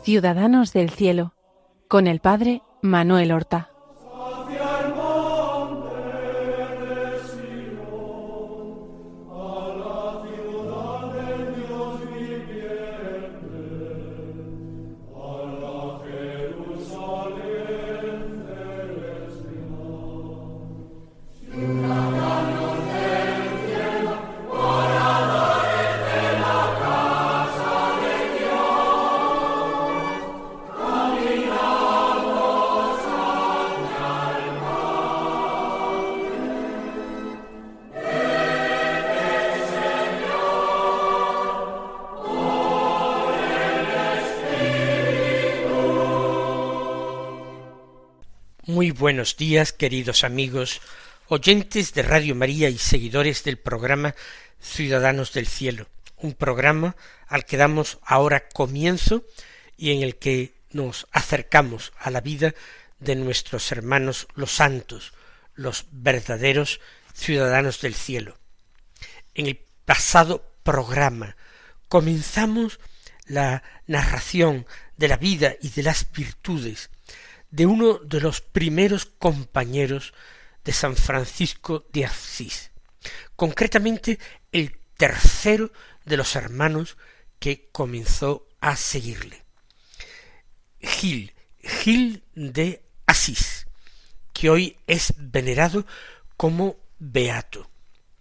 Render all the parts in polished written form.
Ciudadanos del Cielo, con el Padre Manuel Horta. Muy buenos días, queridos amigos, oyentes de Radio María y seguidores del programa Ciudadanos del Cielo, un programa al que damos ahora comienzo y en el que nos acercamos a la vida de nuestros hermanos los santos, los verdaderos ciudadanos del cielo. En el pasado programa comenzamos la narración de la vida y de las virtudes de uno de los primeros compañeros de San Francisco de Asís, concretamente el tercero de los hermanos que comenzó a seguirle, Gil de Asís, que hoy es venerado como beato.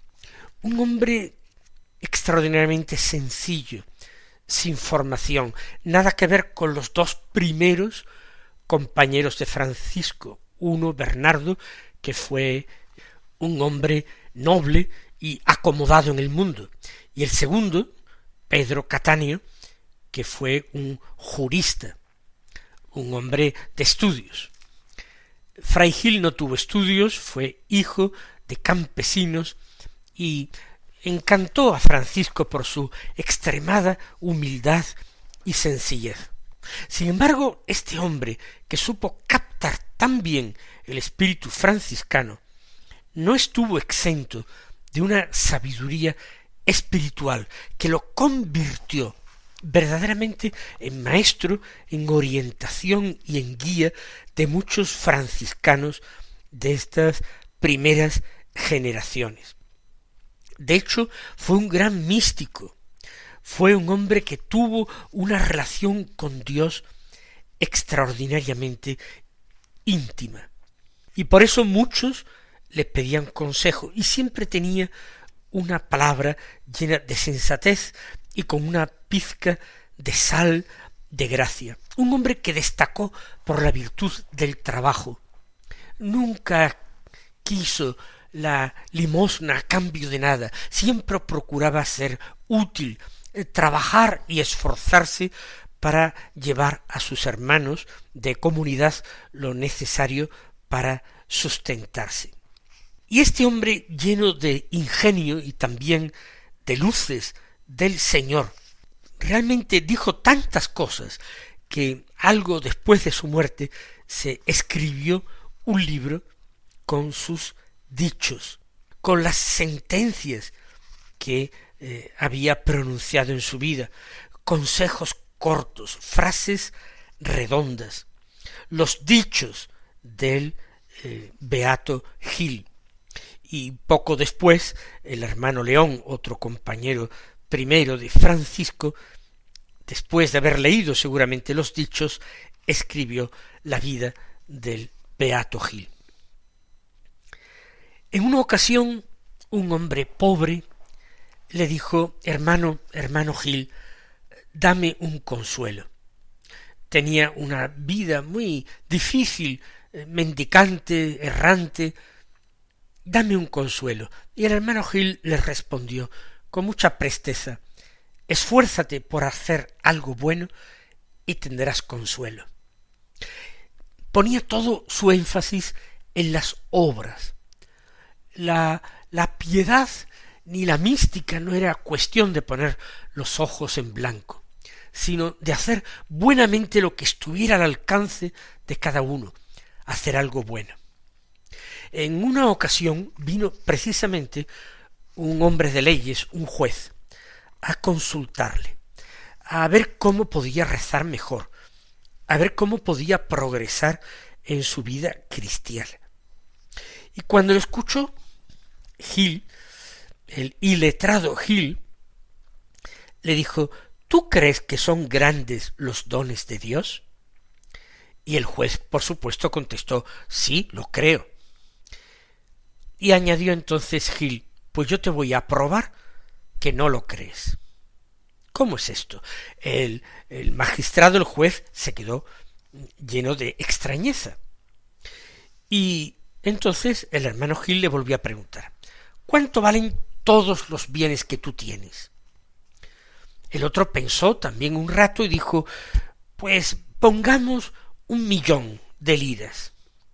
Un hombre extraordinariamente sencillo, sin formación, nada que ver con los dos primeros compañeros de Francisco, uno Bernardo, que fue un hombre noble y acomodado en el mundo, y el segundo, Pedro Catáneo, que fue un jurista, un hombre de estudios. Fray Gil no tuvo estudios, fue hijo de campesinos y encantó a Francisco por su extremada humildad y sencillez. Sin embargo, este hombre, que supo captar tan bien el espíritu franciscano, no estuvo exento de una sabiduría espiritual que lo convirtió verdaderamente en maestro, en orientación y en guía de muchos franciscanos de estas primeras generaciones. De hecho, fue un gran místico. Fue un hombre que tuvo una relación con Dios extraordinariamente íntima. Y por eso muchos le pedían consejo y siempre tenía una palabra llena de sensatez y con una pizca de sal de gracia. Un hombre que destacó por la virtud del trabajo. Nunca quiso la limosna a cambio de nada. Siempre procuraba ser útil, trabajar y esforzarse para llevar a sus hermanos de comunidad lo necesario para sustentarse. Y este hombre, lleno de ingenio y también de luces del Señor, realmente dijo tantas cosas que algo después de su muerte se escribió un libro con sus dichos, con las sentencias que había pronunciado en su vida, consejos cortos, frases redondas, los dichos del beato Gil. Y poco después, el hermano León, otro compañero primero de Francisco, después de haber leído seguramente los dichos, escribió la vida del beato Gil. En una ocasión, un hombre pobre le dijo: hermano Gil, dame un consuelo. Tenía una vida muy difícil, mendicante, errante, dame un consuelo. Y el hermano Gil le respondió con mucha presteza: esfuérzate por hacer algo bueno y tendrás consuelo. Ponía todo su énfasis en las obras. La piedad ni la mística no era cuestión de poner los ojos en blanco, sino de hacer buenamente lo que estuviera al alcance de cada uno, hacer algo bueno. En una ocasión vino precisamente un hombre de leyes, un juez, a consultarle, a ver cómo podía rezar mejor, a ver cómo podía progresar en su vida cristiana. Y cuando lo escuchó, Gil, el iletrado Gil, le dijo: ¿tú crees que son grandes los dones de Dios? Y el juez, por supuesto, contestó: sí, lo creo. Y añadió entonces Gil: pues yo te voy a probar que no lo crees. ¿Cómo es esto? El magistrado, el juez, se quedó lleno de extrañeza. Y entonces el hermano Gil le volvió a preguntar: ¿cuánto valen todos los bienes que tú tienes? El otro pensó también un rato y dijo: pues pongamos 1.000.000 de liras.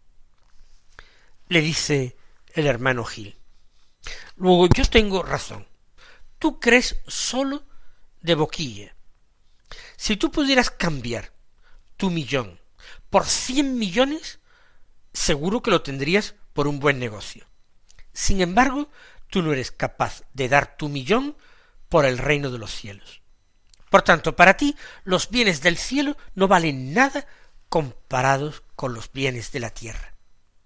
Le dice el hermano Gil: luego yo tengo razón. Tú crees solo de boquilla. Si tú pudieras cambiar tu 1.000.000 por 100.000.000, seguro que lo tendrías por un buen negocio. Sin embargo, tú no eres capaz de dar tu 1.000.000 por el reino de los cielos. Por tanto, para ti, los bienes del cielo no valen nada comparados con los bienes de la tierra.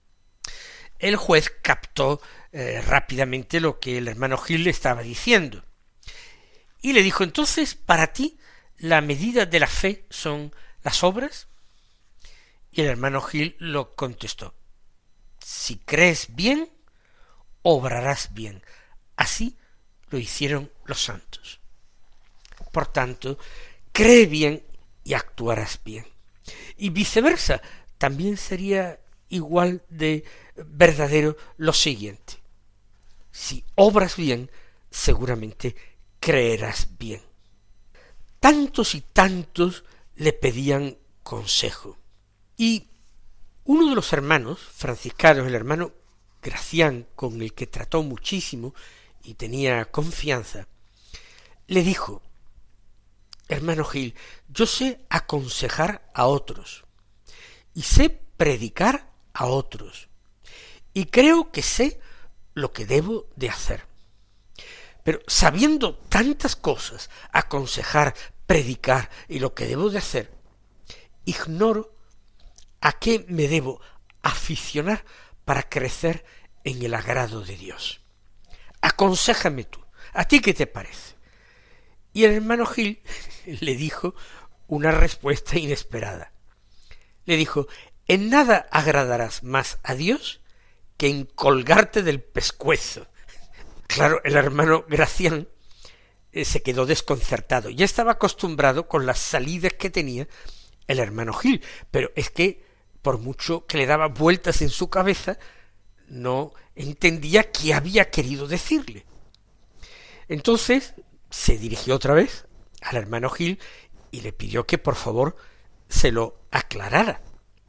El juez captó rápidamente lo que el hermano Gil le estaba diciendo, y le dijo: entonces, para ti, la medida de la fe son las obras. Y el hermano Gil lo contestó: si crees bien, obrarás bien. Así lo hicieron los santos. Por tanto, cree bien y actuarás bien. Y viceversa, también sería igual de verdadero lo siguiente: si obras bien, seguramente creerás bien. Tantos y tantos le pedían consejo. Y uno de los hermanos franciscanos, el hermano Gracián, con el que trató muchísimo y tenía confianza, le dijo: hermano Gil, yo sé aconsejar a otros, y sé predicar a otros, y creo que sé lo que debo de hacer. Pero sabiendo tantas cosas, aconsejar, predicar y lo que debo de hacer, ignoro a qué me debo aficionar para crecer en el agrado de Dios. Aconséjame tú, ¿a ti qué te parece? Y el hermano Gil le dijo una respuesta inesperada. Le dijo: en nada agradarás más a Dios que en colgarte del pescuezo. Claro, el hermano Gracián se quedó desconcertado. Ya estaba acostumbrado con las salidas que tenía el hermano Gil, pero es que por mucho que le daba vueltas en su cabeza, no entendía qué había querido decirle. Entonces se dirigió otra vez al hermano Gil y le pidió que por favor se lo aclarara.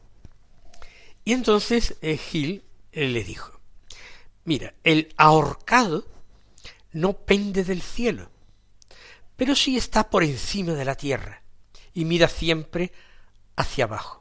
Y entonces Gil le dijo: mira, el ahorcado no pende del cielo, pero sí está por encima de la tierra y mira siempre hacia abajo.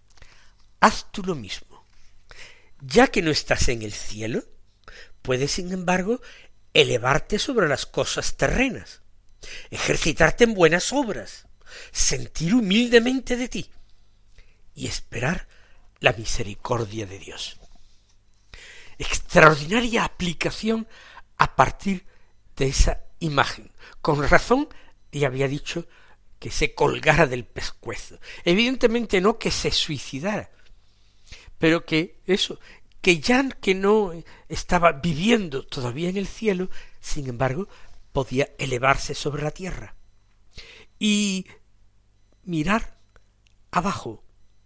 Haz tú lo mismo. Ya que no estás en el cielo, puedes, sin embargo, elevarte sobre las cosas terrenas, ejercitarte en buenas obras, sentir humildemente de ti y esperar la misericordia de Dios. Extraordinaria aplicación a partir de esa imagen. Con razón le había dicho que se colgara del pescuezo. Evidentemente no que se suicidara, pero que eso, que ya que no estaba viviendo todavía en el cielo, sin embargo, podía elevarse sobre la tierra y mirar abajo,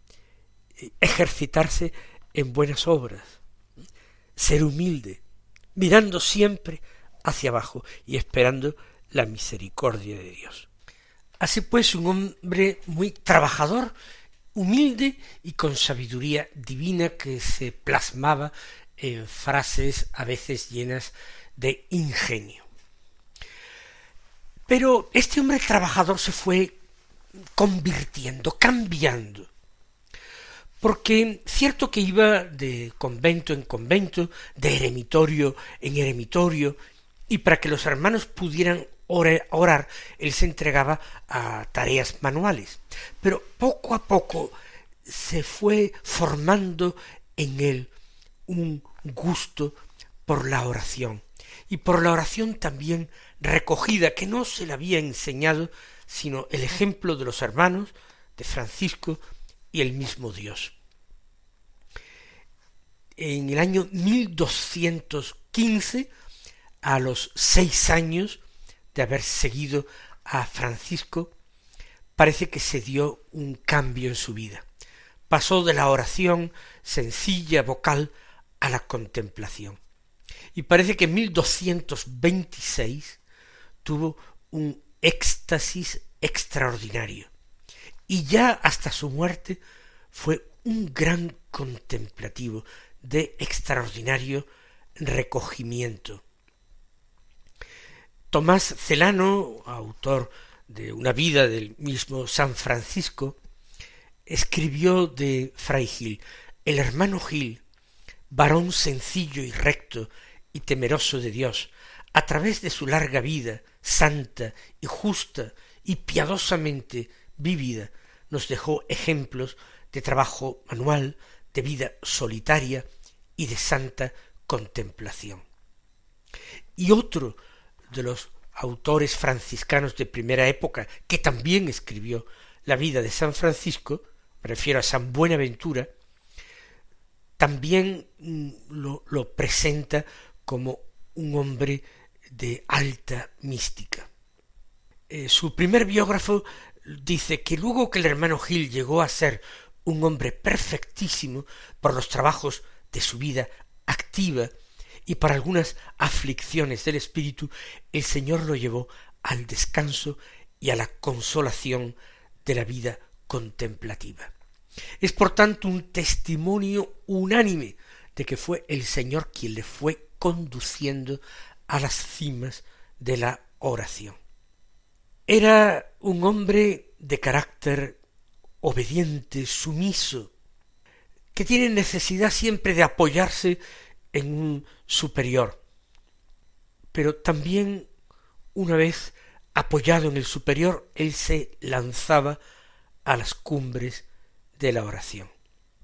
ejercitarse en buenas obras, ser humilde, mirando siempre hacia abajo y esperando la misericordia de Dios. Así pues, un hombre muy trabajador, humilde y con sabiduría divina que se plasmaba en frases a veces llenas de ingenio. Pero este hombre trabajador se fue convirtiendo, cambiando, porque cierto que iba de convento en convento, de eremitorio en eremitorio, y para que los hermanos pudieran orar, él se entregaba a tareas manuales. Pero poco a poco se fue formando en él un gusto por la oración, y por la oración también recogida, que no se le había enseñado, sino el ejemplo de los hermanos, de Francisco y el mismo Dios. En el año 1215, a los 6 años de haber seguido a Francisco, parece que se dio un cambio en su vida. Pasó de la oración sencilla, vocal, a la contemplación. Y parece que en 1226 tuvo un éxtasis extraordinario. Y ya hasta su muerte fue un gran contemplativo de extraordinario recogimiento. Tomás Celano, autor de una vida del mismo San Francisco, escribió de Fray Gil: el hermano Gil, varón sencillo y recto y temeroso de Dios, a través de su larga vida, santa y justa y piadosamente vivida, nos dejó ejemplos de trabajo manual, de vida solitaria y de santa contemplación. Y otro de los autores franciscanos de primera época, que también escribió la vida de San Francisco, me refiero a San Buenaventura, también lo presenta como un hombre de alta mística. Su primer biógrafo dice que luego que el hermano Gil llegó a ser un hombre perfectísimo por los trabajos de su vida activa y por algunas aflicciones del espíritu, el Señor lo llevó al descanso y a la consolación de la vida contemplativa. Es por tanto un testimonio unánime de que fue el Señor quien le fue conduciendo a las cimas de la oración. Era un hombre de carácter obediente, sumiso, que tiene necesidad siempre de apoyarse en un superior, pero también una vez apoyado en el superior, él se lanzaba a las cumbres de la oración.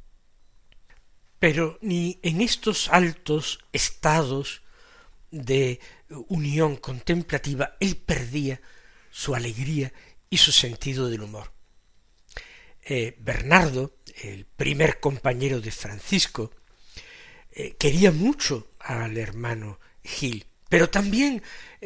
Pero ni en estos altos estados de unión contemplativa él perdía su alegría y su sentido del humor. Bernardo, el primer compañero de Francisco, quería mucho al hermano Gil, pero también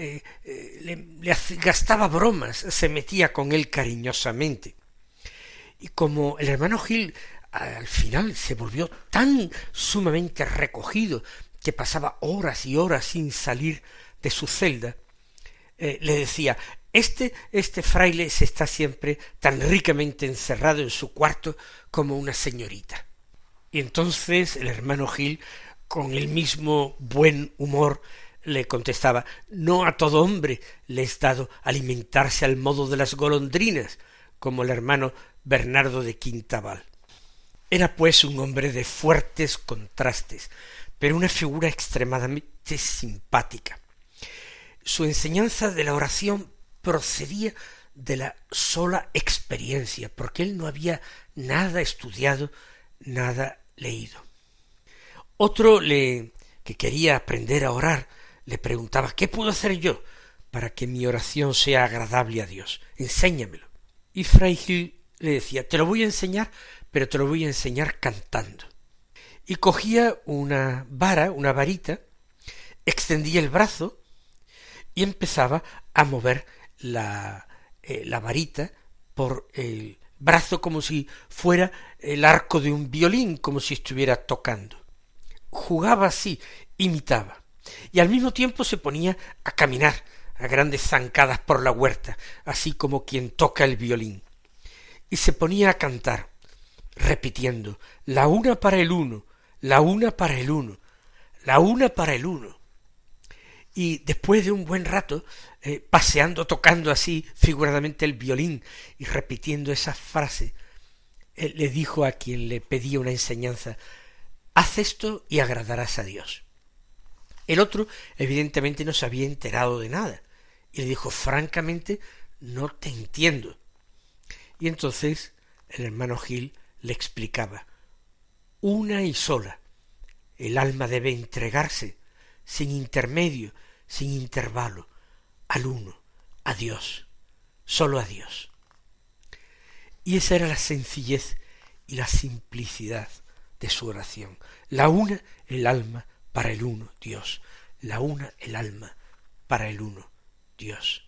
le gastaba bromas, se metía con él cariñosamente. Y como el hermano Gil al final se volvió tan sumamente recogido que pasaba horas y horas sin salir de su celda, le decía: este fraile se está siempre tan ricamente encerrado en su cuarto como una señorita. Y entonces el hermano Gil, con el mismo buen humor, le contestaba: no a todo hombre le es dado alimentarse al modo de las golondrinas, como el hermano Bernardo de Quintabal. Era pues un hombre de fuertes contrastes, pero una figura extremadamente simpática. Su enseñanza de la oración procedía de la sola experiencia, porque él no había nada estudiado, nada leído. Otro que quería aprender a orar, le preguntaba: ¿qué puedo hacer yo para que mi oración sea agradable a Dios? Enséñamelo. Y Fray Gil le decía: te lo voy a enseñar, pero te lo voy a enseñar cantando. Y cogía una varita, extendía el brazo y empezaba a mover la varita por el brazo como si fuera el arco de un violín, como si estuviera tocando. Jugaba así, imitaba, y al mismo tiempo se ponía a caminar a grandes zancadas por la huerta, así como quien toca el violín, y se ponía a cantar, repitiendo: la una para el uno, la una para el uno, la una para el uno. Y después de un buen rato, paseando, tocando así figuradamente el violín y repitiendo esa frase, él le dijo a quien le pedía una enseñanza: haz esto y agradarás a Dios. El otro evidentemente no se había enterado de nada, Y le dijo, francamente, no te entiendo. Y entonces el hermano Gil le explicaba, una y sola, el alma debe entregarse, sin intermedio, sin intervalo, al uno, a Dios, sólo a Dios. Y esa era la sencillez y la simplicidad de su oración. La una, el alma, para el uno, Dios. La una, el alma, para el uno, Dios.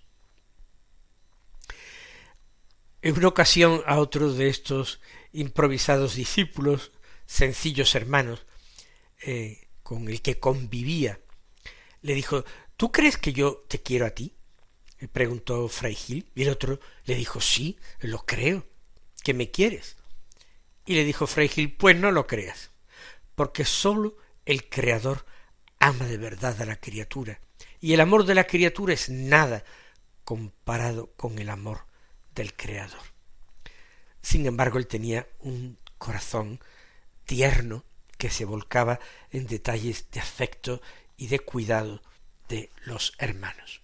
En una ocasión a otro de estos improvisados discípulos, sencillos hermanos, con el que convivía, le dijo, ¿tú crees que yo te quiero a ti? Le preguntó Fray Gil, y el otro le dijo, sí, lo creo, que me quieres. Y le dijo Fray Gil, pues no lo creas, porque sólo el Creador ama de verdad a la criatura, y el amor de la criatura es nada comparado con el amor del Creador. Sin embargo, él tenía un corazón tierno que se volcaba en detalles de afecto y de cuidado de los hermanos.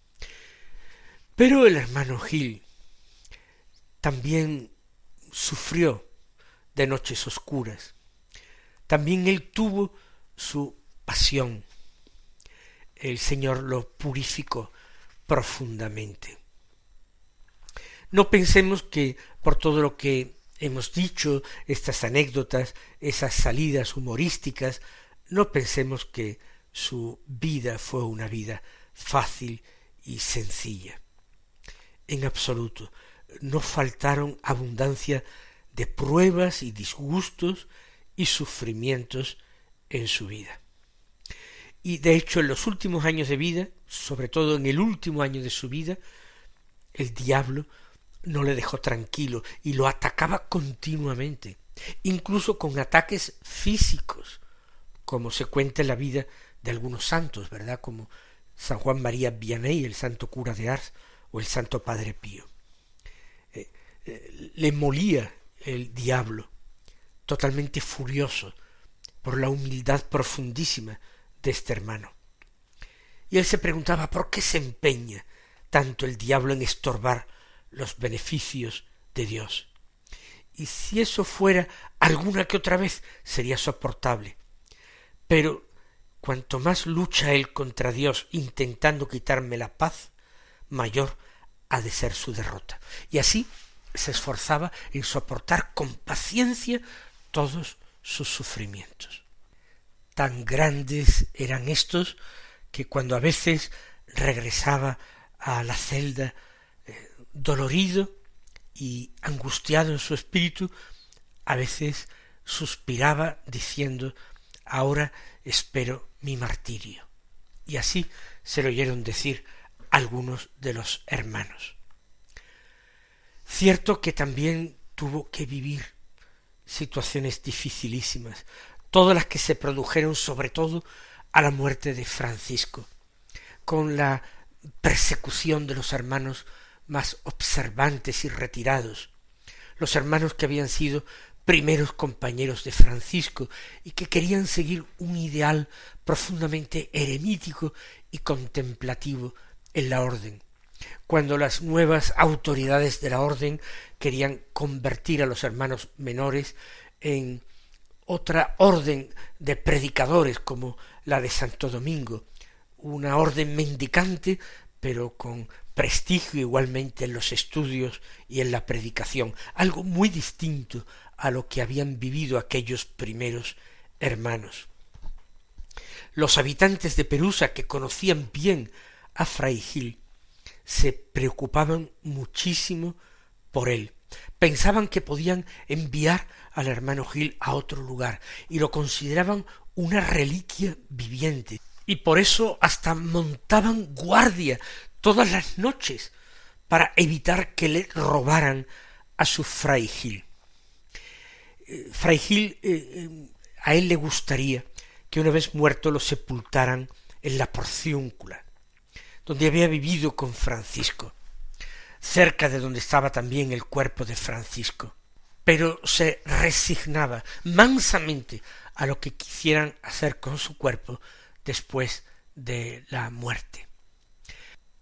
Pero el hermano Gil también sufrió de noches oscuras. También él tuvo su pasión. El Señor lo purificó profundamente. No pensemos que por todo lo que hemos dicho, estas anécdotas, esas salidas humorísticas, no pensemos que su vida fue una vida fácil y sencilla. En absoluto, no faltaron abundancia de pruebas y disgustos y sufrimientos en su vida. Y de hecho en los últimos años de vida, sobre todo en el último año de su vida, el diablo no le dejó tranquilo y lo atacaba continuamente, incluso con ataques físicos, como se cuenta en la vida de algunos santos, ¿verdad? Como San Juan María Vianney, el santo cura de Ars, o el santo Padre Pío. Le molía el diablo, totalmente furioso por la humildad profundísima de este hermano. Y él se preguntaba por qué se empeña tanto el diablo en estorbar los beneficios de Dios. Y si eso fuera alguna que otra vez sería soportable. Pero cuanto más lucha él contra Dios intentando quitarme la paz, mayor ha de ser su derrota. Y así se esforzaba en soportar con paciencia todos sus sufrimientos. Tan grandes eran estos que cuando a veces regresaba a la celda dolorido y angustiado en su espíritu, a veces suspiraba diciendo, ahora espero mi martirio. Y así se lo oyeron decir algunos de los hermanos. Cierto que también tuvo que vivir situaciones dificilísimas, todas las que se produjeron sobre todo a la muerte de Francisco, con la persecución de los hermanos más observantes y retirados, los hermanos que habían sido primeros compañeros de Francisco y que querían seguir un ideal profundamente eremítico y contemplativo en la orden, cuando las nuevas autoridades de la orden querían convertir a los hermanos menores en otra orden de predicadores como la de Santo Domingo, una orden mendicante pero con prestigio igualmente en los estudios y en la predicación, algo muy distinto a lo que habían vivido aquellos primeros hermanos. Los habitantes de Perusa, que conocían bien a Fray Gil, se preocupaban muchísimo por él. Pensaban que podían enviar al hermano Gil a otro lugar y lo consideraban una reliquia viviente. Y por eso hasta montaban guardia todas las noches para evitar que le robaran a su Fray Gil. Fray Gil, a él le gustaría que una vez muerto lo sepultaran en la Porciúncula, donde había vivido con Francisco, cerca de donde estaba también el cuerpo de Francisco, pero se resignaba mansamente a lo que quisieran hacer con su cuerpo después de la muerte.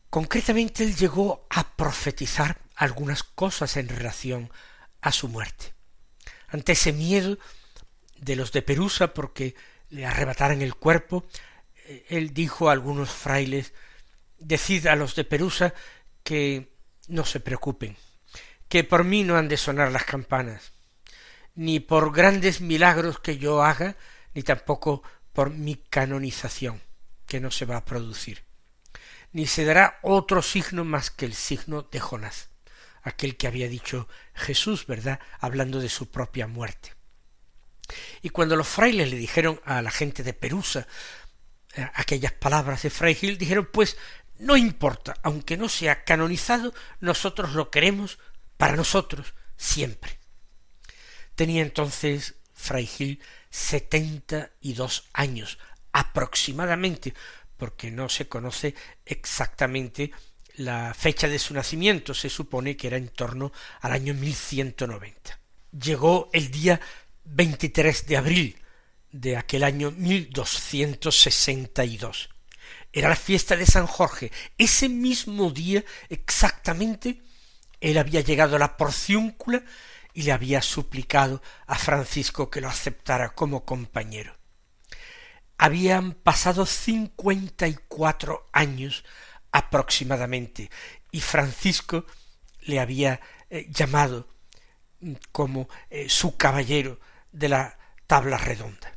Concretamente él llegó a profetizar algunas cosas en relación a su muerte. Ante ese miedo de los de Perusa porque le arrebataran el cuerpo, él dijo a algunos frailes: decid a los de Perusa que no se preocupen, que por mí no han de sonar las campanas, ni por grandes milagros que yo haga, ni tampoco por mi canonización, que no se va a producir, ni se dará otro signo más que el signo de Jonás, aquel que había dicho Jesús, ¿verdad?, hablando de su propia muerte. Y cuando los frailes le dijeron a la gente de Perusa aquellas palabras de Fray Gil, dijeron: pues no importa, aunque no sea canonizado, nosotros lo queremos para nosotros siempre. Tenía entonces Fray Gil 72 años aproximadamente, porque no se conoce exactamente la fecha de su nacimiento, se supone que era en torno al año 1190. Llegó el día 23 de abril de aquel año 1262. Era la fiesta de San Jorge. Ese mismo día exactamente él había llegado a la Porciúncula y le había suplicado a Francisco que lo aceptara como compañero. Habían pasado 54 años aproximadamente y Francisco le había llamado como su caballero de la tabla redonda.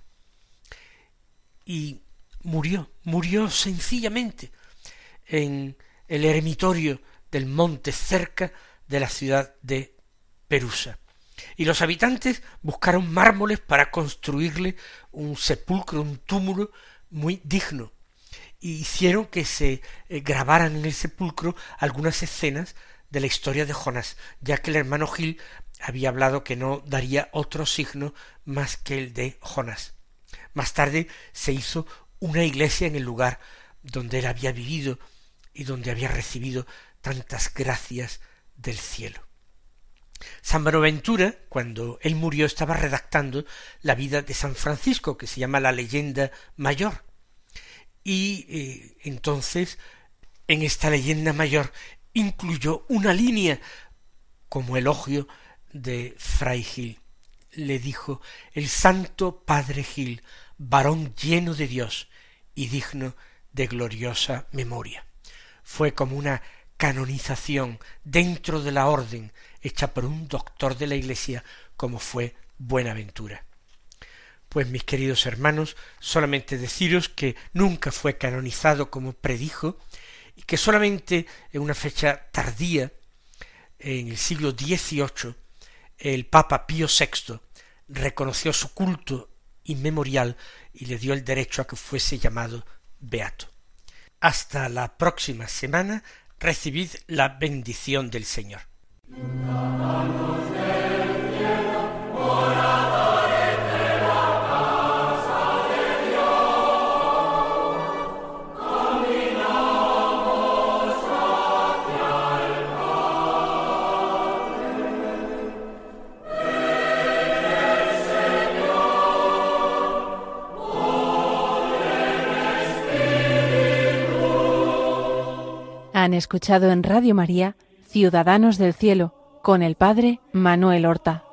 Y murió sencillamente en el eremitorio del monte cerca de la ciudad de Perusa. Y los habitantes buscaron mármoles para construirle un sepulcro, un túmulo muy digno, y hicieron que se grabaran en el sepulcro algunas escenas de la historia de Jonás, ya que el hermano Gil había hablado que no daría otro signo más que el de Jonás. Más tarde se hizo una iglesia en el lugar donde él había vivido y donde había recibido tantas gracias del cielo. San Buenaventura, cuando él murió, estaba redactando la vida de San Francisco, que se llama la Leyenda Mayor. Y entonces, en esta Leyenda Mayor, incluyó una línea como elogio de Fray Gil. Le dijo: el Santo Padre Gil, varón lleno de Dios y digno de gloriosa memoria. Fue como una canonización dentro de la orden hecha por un doctor de la Iglesia como fue Buenaventura. Pues mis queridos hermanos, solamente deciros que nunca fue canonizado como predijo y que solamente en una fecha tardía, en el siglo XVIII, el Papa Pío VI reconoció su culto inmemorial y le dio el derecho a que fuese llamado beato. Hasta la próxima semana, recibid la bendición del Señor. Han escuchado en Radio María Ciudadanos del Cielo con el Padre Manuel Horta.